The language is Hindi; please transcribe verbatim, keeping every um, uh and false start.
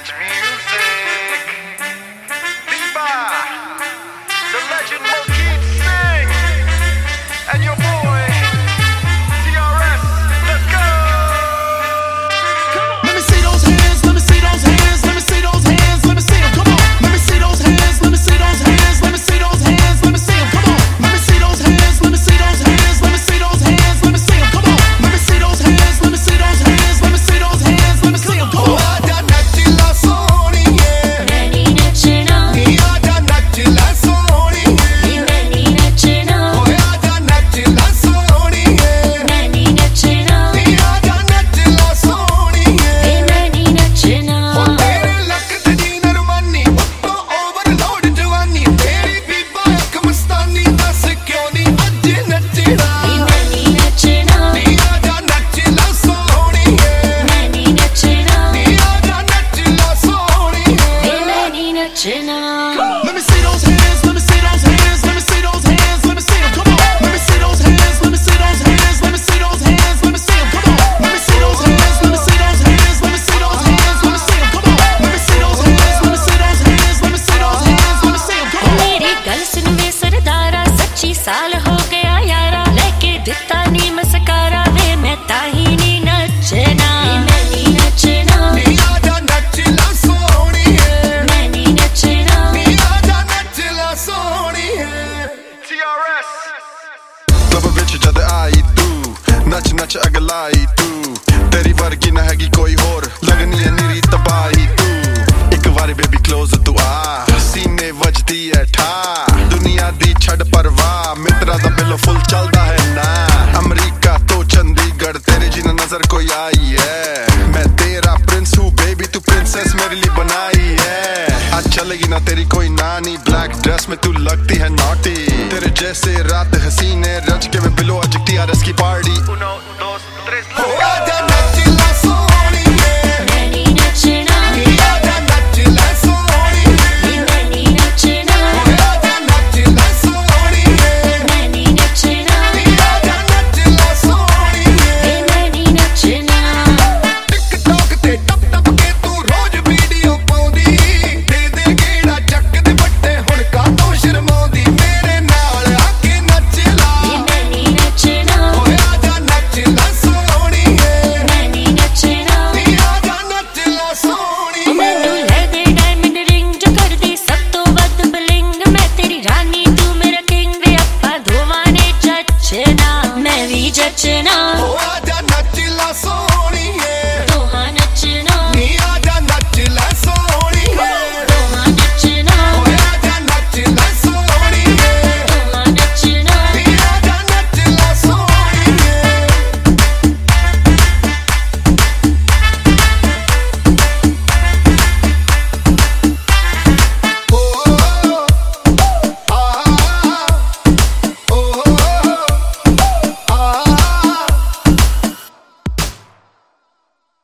Match music. Viva, the legend Mokeet Singh, and your boy T R S. Let's go. Let me see those hands. Let me see those hands. Let me see those hands. Let me see them. Come on. Let me see those hands. Let me see those hands. Let me see those hands. Let me see them. Come on. Let me see those hands. Let me see those hands. Let me see those hands. Let me see them. Come on. Let me see those hands. Let me see those hands. Let me see those hands. Let me see them. Come on. Let me see those hands, let me see those hands, let me see those hands, let me see them, come on. Let me see those hands, let me see those hands, let me see those hands, let me see them, come on. Let me see those hands, let me see those hands, let me see those hands, let me see them, come on. Let me see those hands, let me see those hands, let me see those hands, let me see them, come on. मेरी गल सुन वे सरदारा सच्ची साल हो गया यारा लेके दिता नी मस्कारा वे मैं ताही नी नचना मैं नी नचना जद आई तू नच नच अगलाई तू तेरी वर्गी न हैगी कोई होर लगनी है निरी तबाही तू एक बारी बेबी क्लोज तू आ सीने वजदी है ठा दुनिया दी छड़ परवाह मित्रा दा बिलो फुल चलदा है ना अमरीका तो चंडीगढ़ तेरे जी नजर कोई आई है मैं तेरा प्रिंस हूँ बेबी तू प्रिंसेस मेरे लिए बनाई है आज चलेगी ना तेरी कोई नानी ब्लैक ड्रेस में तू लगती है नॉटी तेरे जैसे रात हसीने रच के मैं बिलो आज टी आर एस की पार्टी